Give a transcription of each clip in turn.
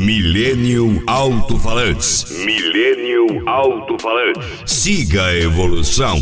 Millennium Alto-Falantes. Millennium Alto-Falantes. Siga a evolução.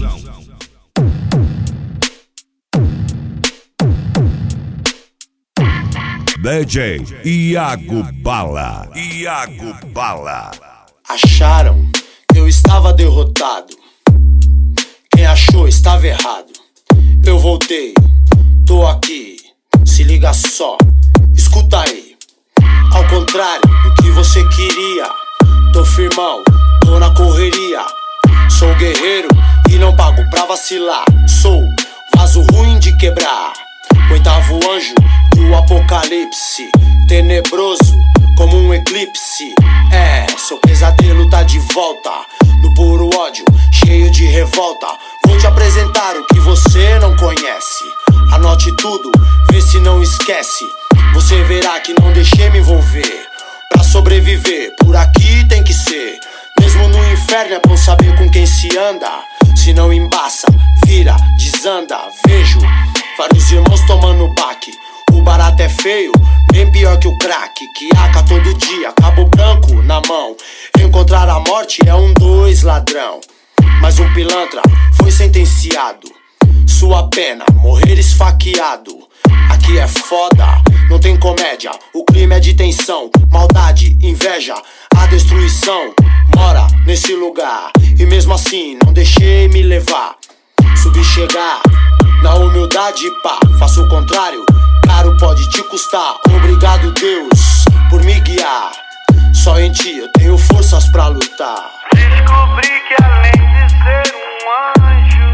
DJ Iago Bala. Iago Bala. Acharam que eu estava derrotado. Quem achou estava errado. Eu voltei, tô aqui. Se liga só, escuta aí. Ao contrário do que você queria, tô firmão, tô na correria. Sou guerreiro e não pago pra vacilar. Sou vaso ruim de quebrar, oitavo anjo do apocalipse, tenebroso como um eclipse. Seu pesadelo tá de volta, no puro ódio, cheio de revolta. Vou te apresentar o que você não conhece. Anote tudo, vê se não esquece. Você verá que não deixei me envolver. Pra sobreviver, por aqui tem que ser. Mesmo no inferno é bom saber com quem se anda. Se não embaça, vira, desanda. Vejo vários irmãos tomando baque. O barato é feio, bem pior que o crack. Que aca todo dia, cabo branco na mão. Encontrar a morte é 2 ladrão. Mas um pilantra foi sentenciado. Sua pena, morrer esfaqueado. Aqui é foda, não tem comédia. O crime é de tensão, maldade, inveja. A destruição mora nesse lugar. E mesmo assim não deixei me levar. Subi chegar, na humildade pá. Faço o contrário, caro pode te custar. Obrigado Deus por me guiar. Só em ti eu tenho forças pra lutar. Descobri que além de ser um anjo,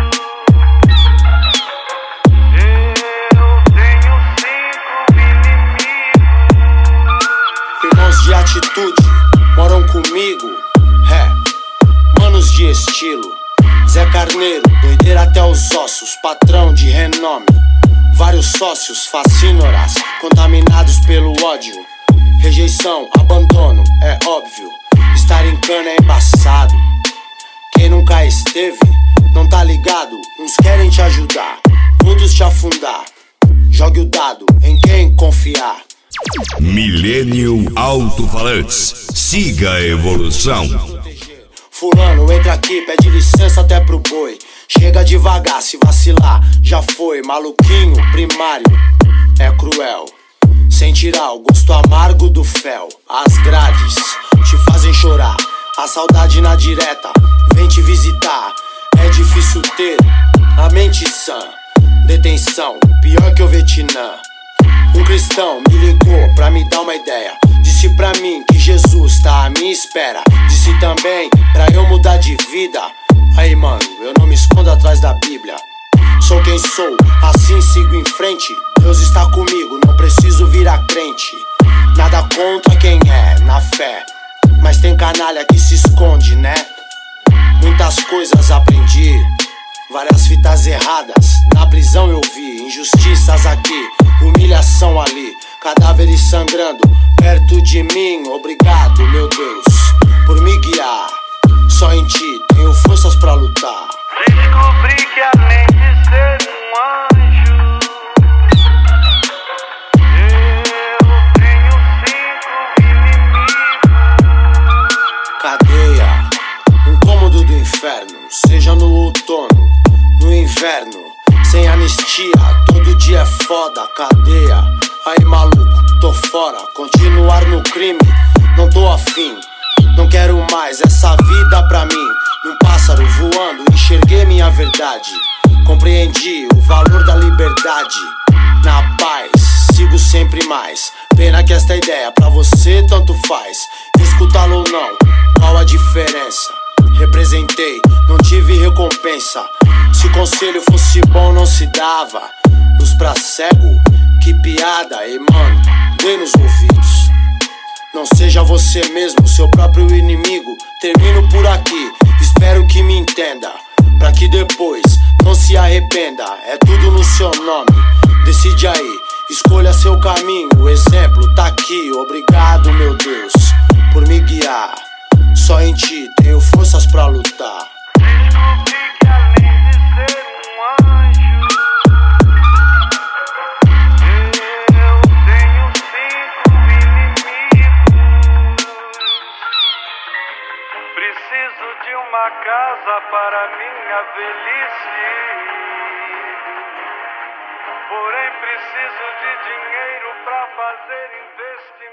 eu tenho 5 inimigos. Irmãos de atitude moram comigo, manos de estilo. Zé Carneiro, doideira até os ossos, patrão de renome. Vários sócios, facínoras, contaminados pelo ódio. Rejeição, abandono, é óbvio. Estar em cana é embaçado. Quem nunca esteve, não tá ligado. Uns querem te ajudar, outros te afundar. Jogue o dado em quem confiar. Millennium Alto-Falantes. Siga a evolução. Fulano, entra aqui, pede licença até pro boi. Chega devagar, se vacilar, já foi. Maluquinho, primário, é cruel. Sem tirar o gosto amargo do fel. As grades te fazem chorar. A saudade na direta vem te visitar. É difícil ter a mente sã. Detenção, pior que o Vietnã. Um cristão me ligou pra me dar uma ideia. Disse pra mim que Jesus tá à minha espera. Disse também pra eu mudar de vida. Aí mano, eu não me escondo atrás da Bíblia. Sou quem sou, assim sigo em frente. Deus está comigo, não preciso virar crente. Nada contra quem é, na fé. Mas tem canalha que se esconde, né? Muitas coisas aprendi, várias fitas erradas. Na prisão eu vi, injustiças aqui, humilhação ali. Cadáveres sangrando perto de mim. Obrigado, meu Deus, por me guiar. Só em ti tenho forças pra lutar. Descobri que além de ser um anjo, eu tenho 5 inimigos. Cadeia, um cômodo do inferno. Seja no outono, no inverno. Sem anistia, todo dia é foda. Cadeia, aí maluco, tô fora. Continuar no crime, não tô afim. Não quero mais essa vida pra mim. Num pássaro voando, enxerguei minha verdade. Compreendi o valor da liberdade. Na paz, sigo sempre mais. Pena que esta ideia pra você tanto faz. Escutá-lo ou não, qual a diferença? Representei, não tive recompensa. Se conselho fosse bom não se dava. Luz pra cego, que piada. E mano, dê nos ouvidos. Não seja você mesmo, seu próprio inimigo. Termino por aqui, espero que me entenda. Pra que depois não se arrependa. É tudo no seu nome, decide aí. Escolha seu caminho, o exemplo tá aqui. Obrigado, meu Deus, por me guiar. Só em ti tenho forças pra lutar. Descobri que além de ser um anjo, eu tenho 5 inimigos. Preciso de uma casa para minha velhice. Porém preciso de dinheiro para fazer investimento.